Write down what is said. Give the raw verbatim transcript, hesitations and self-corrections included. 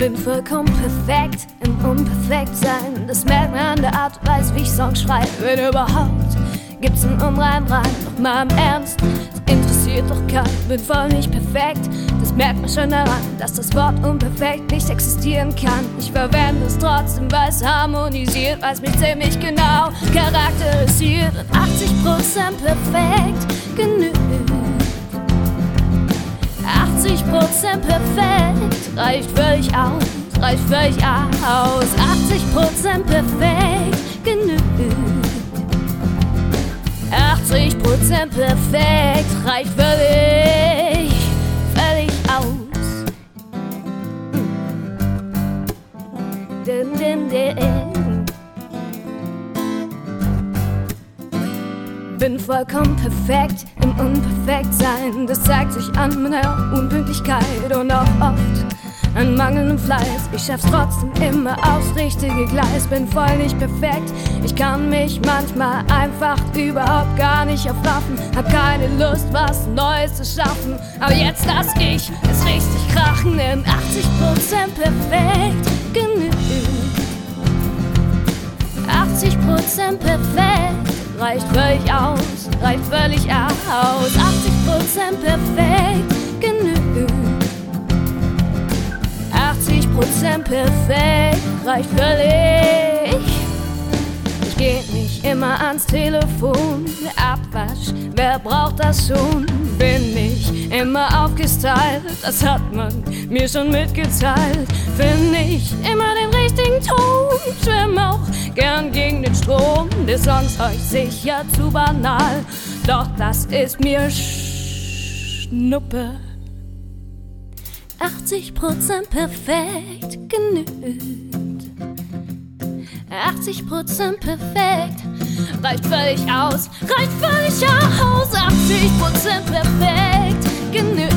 Bin vollkommen perfekt im Unperfektsein. Das merkt man an der Art und Weise, wie ich Songs schreibe. Wenn überhaupt gibt's einen unreinen Reim. Doch mal im Ernst, das interessiert doch keinen. Bin voll nicht perfekt, das merkt man schon daran, dass das Wort unperfekt nicht existieren kann. Ich verwende es trotzdem, weil es harmonisiert, weil es mich ziemlich genau charakterisiert. Und achtzig Prozent perfekt genügt. achtzig Prozent perfekt reicht völlig aus, reicht völlig aus. achtzig Prozent perfekt genügt. achtzig Prozent perfekt reicht völlig, völlig aus. Din, din, din. Bin vollkommen perfekt im Unperfektsein. Das zeigt sich an meiner Unpünktlichkeit und auch oft an mangelndem Fleiß. Ich schaff's trotzdem immer aufs richtige Gleis. Bin voll nicht perfekt, ich kann mich manchmal einfach überhaupt gar nicht aufraffen. Hab keine Lust, was Neues zu schaffen. Aber jetzt lass ich es richtig krachen, denn achtzig Prozent perfekt genügt. achtzig Prozent perfekt reicht völlig aus, reicht völlig aus. achtzig Prozent perfekt genügt. achtzig Prozent perfekt reicht völlig. Ich geh nicht immer ans Telefon, Abwasch, wer braucht das schon? Bin nicht immer aufgestylt, das hat man mir schon mitgeteilt. Find nicht immer den richtigen Ton, schwimm auch gern gegen den Strom. Der Song ist euch sicher zu banal, doch das ist mir Schnuppe. achtzig Prozent perfekt genügt. achtzig Prozent perfekt reicht völlig aus, reicht völlig aus. achtzig Prozent perfekt genügt.